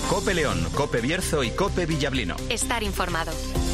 COPE León, COPE Bierzo y COPE Villablino. Estar informado.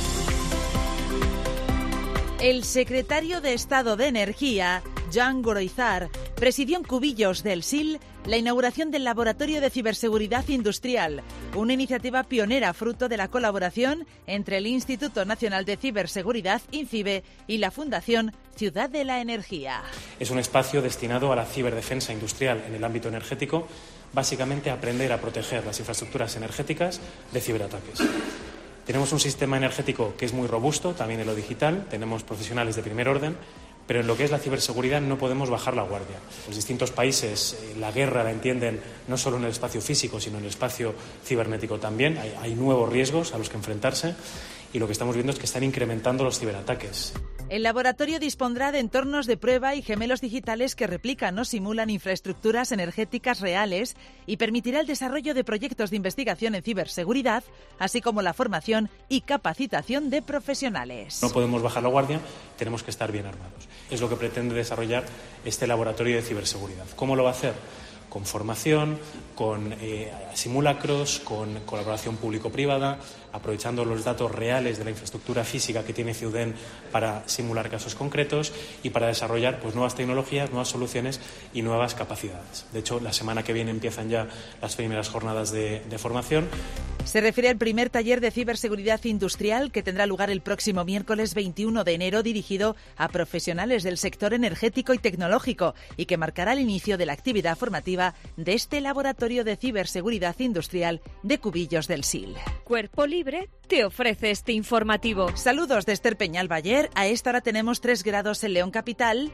El secretario de Estado de Energía, Joan Goroizar, presidió en Cubillos del Sil la inauguración del Laboratorio de Ciberseguridad Industrial, una iniciativa pionera fruto de la colaboración entre el Instituto Nacional de Ciberseguridad, INCIBE, y la Fundación Ciudad de la Energía. Es un espacio destinado a la ciberdefensa industrial en el ámbito energético, básicamente a aprender a proteger las infraestructuras energéticas de ciberataques. Tenemos un sistema energético que es muy robusto, también en lo digital, tenemos profesionales de primer orden, pero en lo que es la ciberseguridad no podemos bajar la guardia. Los distintos países la guerra la entienden no solo en el espacio físico, sino en el espacio cibernético también. Hay nuevos riesgos a los que enfrentarse y lo que estamos viendo es que están incrementando los ciberataques. El laboratorio dispondrá de entornos de prueba y gemelos digitales que replican o simulan infraestructuras energéticas reales y permitirá el desarrollo de proyectos de investigación en ciberseguridad, así como la formación y capacitación de profesionales. No podemos bajar la guardia, tenemos que estar bien armados. Es lo que pretende desarrollar este laboratorio de ciberseguridad. ¿Cómo lo va a hacer? Con formación, con simulacros, con colaboración público-privada, aprovechando los datos reales de la infraestructura física que tiene Ciuden para simular casos concretos y para desarrollar nuevas tecnologías, nuevas soluciones y nuevas capacidades. De hecho, la semana que viene empiezan ya las primeras jornadas de formación. Se refiere al primer taller de ciberseguridad industrial que tendrá lugar el próximo miércoles 21 de enero, dirigido a profesionales del sector energético y tecnológico y que marcará el inicio de la actividad formativa de este laboratorio de ciberseguridad industrial de Cubillos del Sil. Cuerpo Libre te ofrece este informativo. Saludos de Esther Peñalbayer. A esta hora tenemos 3 grados en León Capital,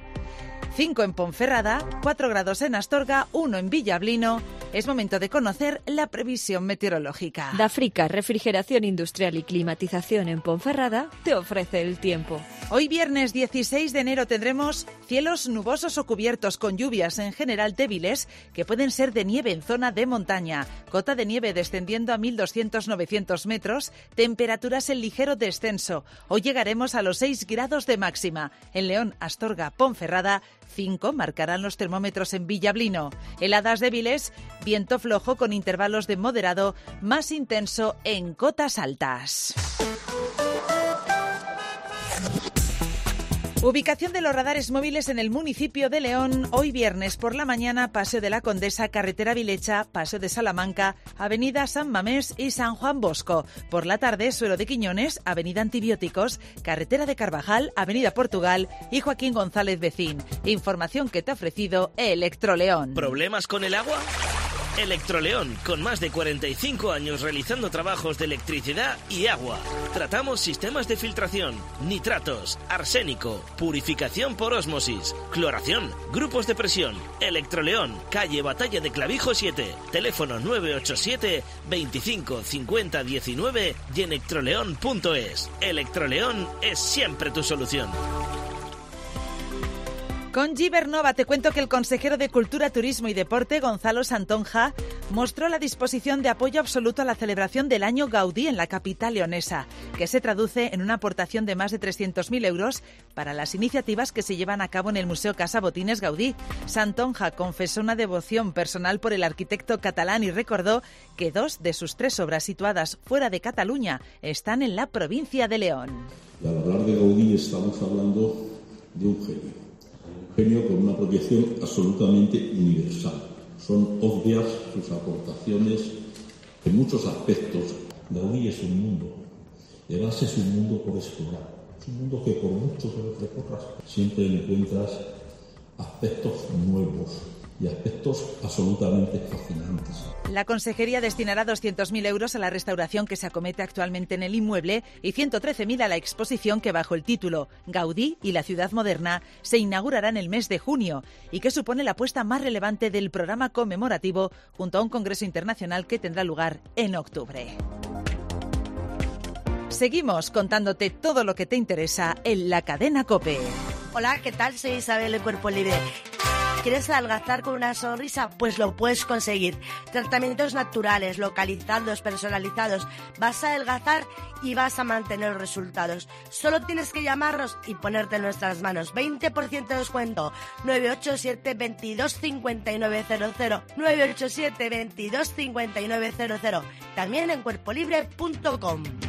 5 en Ponferrada, 4 grados en Astorga, 1 en Villablino. Es momento de conocer la previsión meteorológica. Dafrica, refrigeración industrial y climatización en Ponferrada, te ofrece el tiempo. Hoy viernes 16 de enero tendremos cielos nubosos o cubiertos con lluvias en general débiles que pueden ser de nieve en zona de montaña. Cota de nieve descendiendo a 1.200-900 metros, temperaturas en ligero descenso. Hoy llegaremos a los 6 grados de máxima. En León, Astorga, Ponferrada, 5 marcarán los termómetros en Villablino. Heladas débiles, viento flojo con intervalos de moderado, más intenso en cotas altas. Ubicación de los radares móviles en el municipio de León. Hoy viernes por la mañana, Paseo de la Condesa, Carretera Vilecha, Paseo de Salamanca, Avenida San Mamés y San Juan Bosco. Por la tarde, Suelo de Quiñones, Avenida Antibióticos, Carretera de Carvajal, Avenida Portugal y Joaquín González Becín. Información que te ha ofrecido Electroleón. ¿Problemas con el agua? Electroleón, con más de 45 años realizando trabajos de electricidad y agua. Tratamos sistemas de filtración, nitratos, arsénico, purificación por ósmosis, cloración, grupos de presión. Electroleón, calle Batalla de Clavijo 7, teléfono 987 25 50 19 y electroleón.es. Electroleón es siempre tu solución. Con Gibernova te cuento que el consejero de Cultura, Turismo y Deporte, Gonzalo Santonja, mostró la disposición de apoyo absoluto a la celebración del Año Gaudí en la capital leonesa, que se traduce en una aportación de más de 300.000 euros para las iniciativas que se llevan a cabo en el Museo Casa Botines Gaudí. Santonja confesó una devoción personal por el arquitecto catalán y recordó que 2 de sus 3 obras situadas fuera de Cataluña están en la provincia de León. Y al hablar de Gaudí estamos hablando de un genio con una proyección absolutamente universal. Son obvias sus aportaciones en muchos aspectos. Gaudí es un mundo, de base es un mundo por explorar. Es un mundo que por mucho que lo recorras, siempre encuentras aspectos nuevos y aspectos absolutamente fascinantes. La Consejería destinará 200.000 euros a la restauración que se acomete actualmente en el inmueble y 113.000 a la exposición que, bajo el título Gaudí y la ciudad moderna, se inaugurará en el mes de junio y que supone la apuesta más relevante del programa conmemorativo junto a un congreso internacional que tendrá lugar en octubre. Seguimos contándote todo lo que te interesa en la cadena COPE. Hola, ¿qué tal? Soy Isabel de Cuerpo Libre. ¿Quieres adelgazar con una sonrisa? Pues lo puedes conseguir. Tratamientos naturales, localizados, personalizados. Vas a adelgazar y vas a mantener los resultados. Solo tienes que llamarnos y ponerte en nuestras manos. 20% de descuento. 987 22 5900. 987 22 5900. También en cuerpolibre.com.